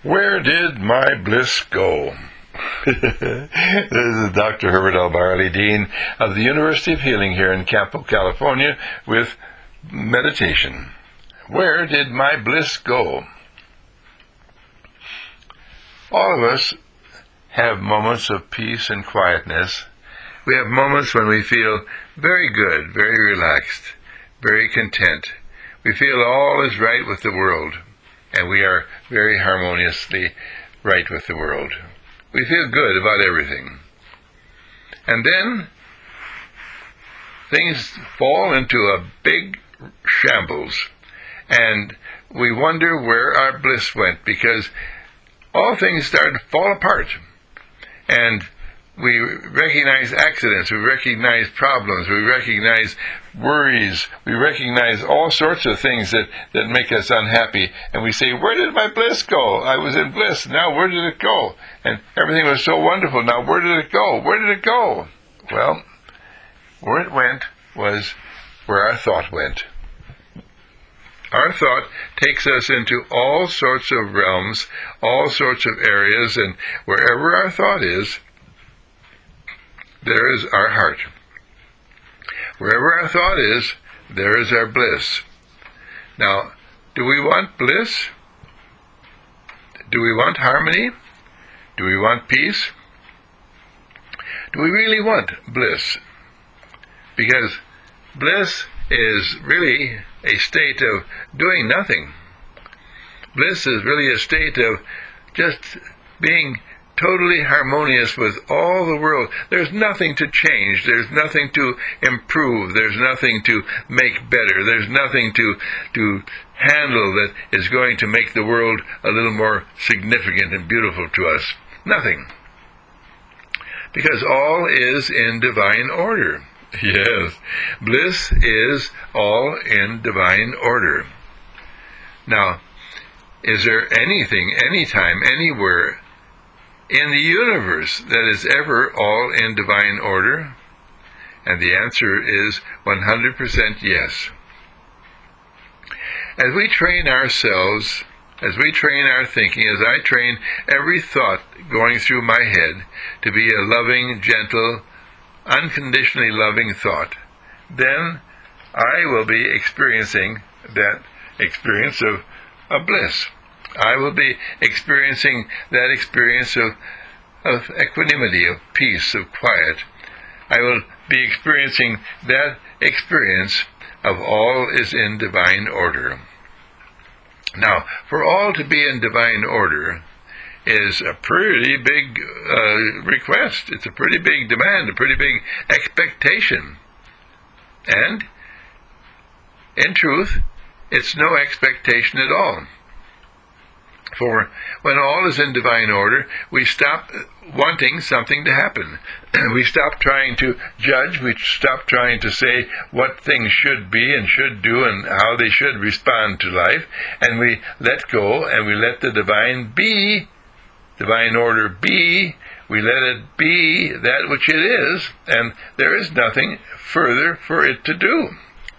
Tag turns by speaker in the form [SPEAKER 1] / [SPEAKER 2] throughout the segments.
[SPEAKER 1] Where did my bliss go? This is Dr. Herbert L. Barley, Dean of the University of Healing here in Campo, California, with meditation. Where did my bliss go? All of us have moments of peace and quietness. We have moments when we feel very good, very relaxed, very content. We feel all is right with the world, and we are very harmoniously right with the world. We feel good about everything. And then things fall into a big shambles, and we wonder where our bliss went, because all things start to fall apart. And we recognize accidents, we recognize problems, we recognize worries, we recognize all sorts of things that make us unhappy. And we say, where did my bliss go? I was in bliss. Now where did it go? And everything was so wonderful. Now where did it go? Where did it go? Well, where it went was where our thought went. Our thought takes us into all sorts of realms, all sorts of areas, and wherever our thought is, there is our heart. Wherever our thought is, there is our bliss. Now, do we want bliss? Do we want harmony? Do we want peace? Do we really want bliss? Because bliss is really a state of doing nothing. Bliss is really a state of just being totally harmonious with all the world. There's nothing to change. There's nothing to improve. There's nothing to make better. There's nothing to handle that is going to make the world a little more significant and beautiful to us. Nothing. Because all is in divine order. Yes, bliss is all in divine order. Now, is there anything, anytime, anywhere in the universe that is ever all in divine order? And the answer is 100% yes. As we train ourselves, as we train our thinking, as I train every thought going through my head to be a loving, gentle, unconditionally loving thought, then I will be experiencing that experience of bliss. I will be experiencing that experience of equanimity, of peace, of quiet. I will be experiencing that experience of all is in divine order. Now, for all to be in divine order is a pretty big request. It's a pretty big demand, a pretty big expectation. And, in truth, it's no expectation at all. For when all is in divine order, we stop wanting something to happen. We stop trying to judge. We stop trying to say what things should be and should do and how they should respond to life. And we let go and we let the divine be, divine order be. We let it be that which it is, and there is nothing further for it to do.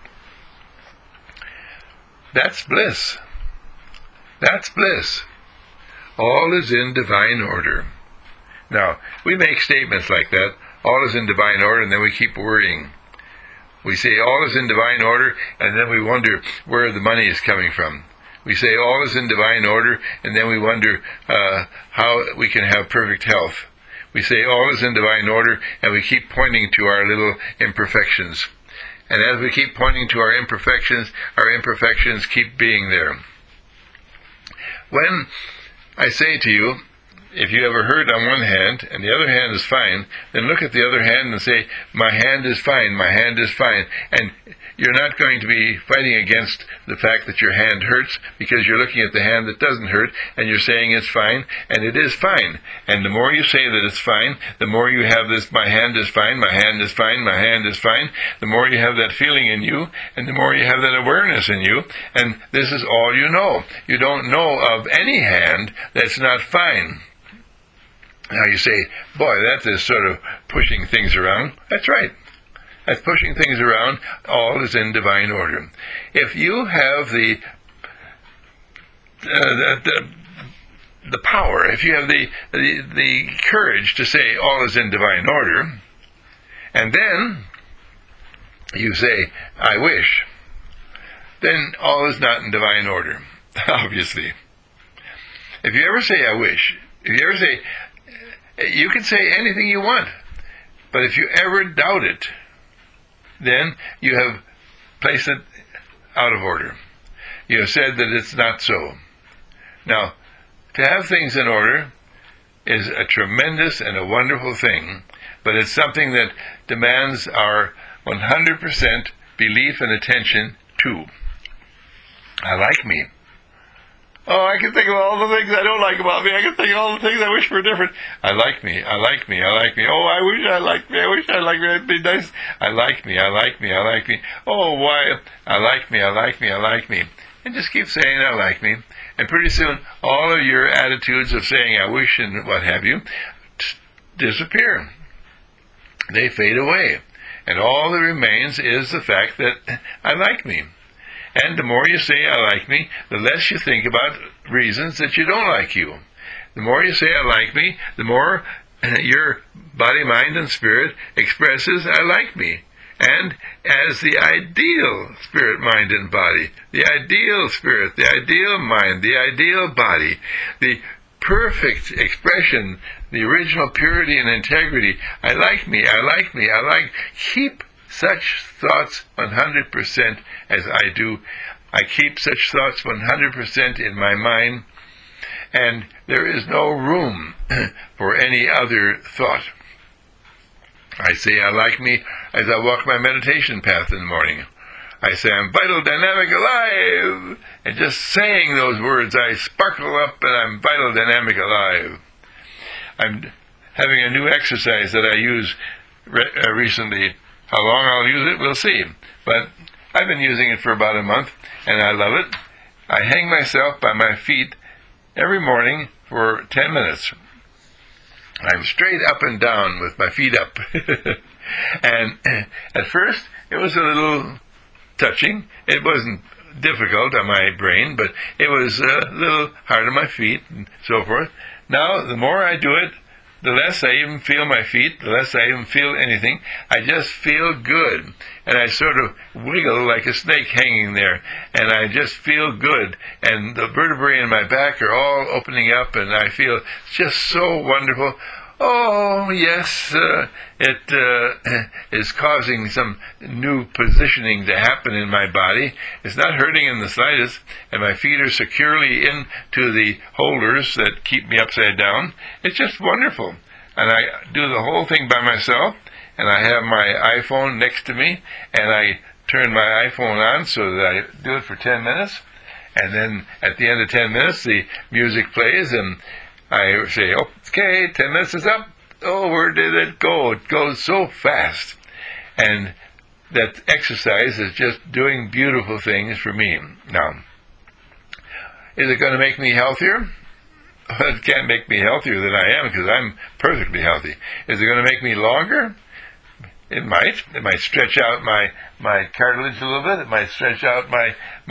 [SPEAKER 1] That's bliss. That's bliss. All is in divine order. Now, we make statements like that, all is in divine order, and then we keep worrying. We say all is in divine order, and then we wonder where the money is coming from. We say all is in divine order, and then we wonder how we can have perfect health. We say all is in divine order, and we keep pointing to our little imperfections. And as we keep pointing to our imperfections keep being there. When I say to you, if you ever hurt on one hand and the other hand is fine, then look at the other hand and say, my hand is fine, my hand is fine. And you're not going to be fighting against the fact that your hand hurts, because you're looking at the hand that doesn't hurt and you're saying it's fine, and it is fine. And the more you say that it's fine, the more you have this, my hand is fine, my hand is fine, my hand is fine, the more you have that feeling in you, and the more you have that awareness in you, and this is all you know. You don't know of any hand that's not fine. Now you say, boy, that is sort of pushing things around. That's right. That's pushing things around. All is in divine order. If you have the the power, if you have the courage to say all is in divine order, and then you say, I wish, then all is not in divine order, obviously. If you ever say, I wish, if you ever say, you can say anything you want, but if you ever doubt it, then you have placed it out of order. You have said that it's not so. Now, to have things in order is a tremendous and a wonderful thing, but it's something that demands our 100% belief and attention too. I like me. Oh, I can think of all the things I don't like about me. I can think of all the things I wish were different. I like me. I like me. I like me. Oh, I wish I liked me. I wish I liked me. It'd be nice. I like me. I like me. I like me. Oh, why? I like me. I like me. I like me. And just keep saying, I like me. And pretty soon, all of your attitudes of saying, I wish and what have you, disappear. They fade away. And all that remains is the fact that I like me. And the more you say, I like me, the less you think about reasons that you don't like you. The more you say, I like me, the more your body, mind, and spirit expresses, I like me. And as the ideal spirit, mind, and body, the ideal spirit, the ideal mind, the ideal body, the perfect expression, the original purity and integrity, I like me, I like me, I like, keep such thoughts 100% as I do. I keep such thoughts 100% in my mind, and there is no room for any other thought. I say I like me as I walk my meditation path in the morning. I say I'm vital, dynamic, alive, and just saying those words, I sparkle up and I'm vital, dynamic, alive. I'm having a new exercise that I use recently. How long I'll use it, we'll see. But I've been using it for about a month, and I love it. I hang myself by my feet every morning for 10 minutes. I'm straight up and down with my feet up. And at first, it was a little touching. It wasn't difficult on my brain, but it was a little hard on my feet and so forth. Now, the more I do it, the less I even feel my feet, the less I even feel anything. I just feel good. And I sort of wiggle like a snake hanging there. And I just feel good. And the vertebrae in my back are all opening up, and I feel just so wonderful. Oh, yes, it is causing some new positioning to happen in my body. It's not hurting in the slightest, and my feet are securely into the holders that keep me upside down. It's just wonderful. And I do the whole thing by myself, and I have my iPhone next to me, and I turn my iPhone on so that I do it for 10 minutes, and then at the end of 10 minutes, the music plays, and I say, okay, 10 minutes is up. Oh, where did it go? It goes so fast. And that exercise is just doing beautiful things for me. Now, is it going to make me healthier? It can't make me healthier than I am because I'm perfectly healthy. Is it going to make me longer? It might. It might stretch out my cartilage a little bit. It might stretch out my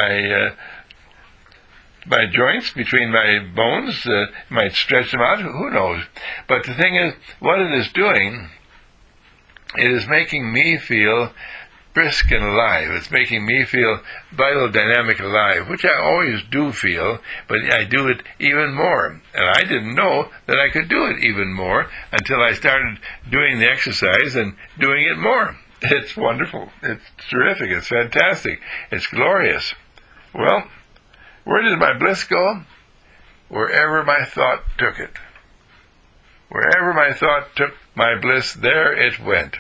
[SPEAKER 1] joints between my bones, might stretch them out, who knows. But the thing is, what it is doing, it is making me feel brisk and alive. It's making me feel vital, dynamic, alive, which I always do feel, but I do it even more. And I didn't know that I could do it even more until I started doing the exercise and doing it more. It's wonderful. It's terrific. It's fantastic. It's glorious. Well, where did my bliss go? Wherever my thought took it. Wherever my thought took my bliss, there it went.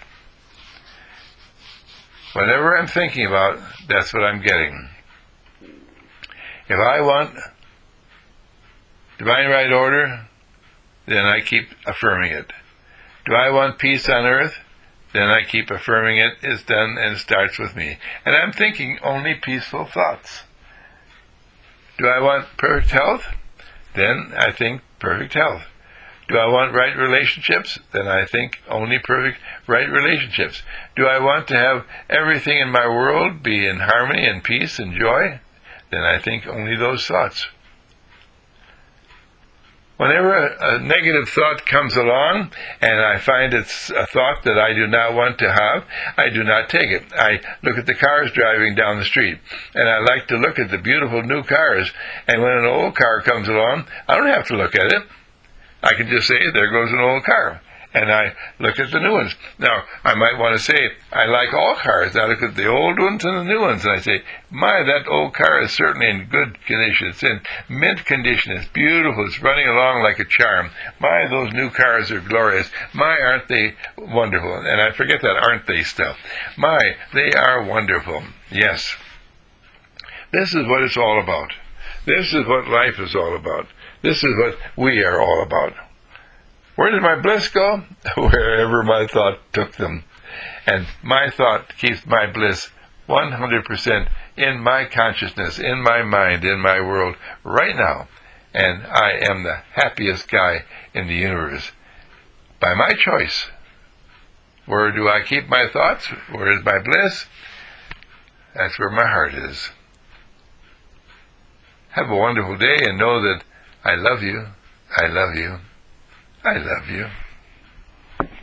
[SPEAKER 1] Whatever I'm thinking about, that's what I'm getting. If I want divine right order, then I keep affirming it. Do I want peace on earth? Then I keep affirming it. It's done and starts with me. And I'm thinking only peaceful thoughts. Do I want perfect health? Then I think perfect health. Do I want right relationships? Then I think only perfect right relationships. Do I want to have everything in my world be in harmony and peace and joy? Then I think only those thoughts. Whenever a negative thought comes along and I find it's a thought that I do not want to have, I do not take it. I look at the cars driving down the street, and I like to look at the beautiful new cars. And when an old car comes along, I don't have to look at it. I can just say, there goes an old car. And I look at the new ones. Now, I might want to say, I like all cars. I look at the old ones and the new ones, and I say, my, that old car is certainly in good condition. It's in mint condition. It's beautiful. It's running along like a charm. My, those new cars are glorious. My, aren't they wonderful? And I forget that aren't they stuff. My, they are wonderful. Yes. This is what it's all about. This is what life is all about. This is what we are all about. Where did my bliss go? Wherever my thought took them. And my thought keeps my bliss 100% in my consciousness, in my mind, in my world, right now. And I am the happiest guy in the universe. By my choice. Where do I keep my thoughts? Where is my bliss? That's where my heart is. Have a wonderful day and know that I love you. I love you. I love you.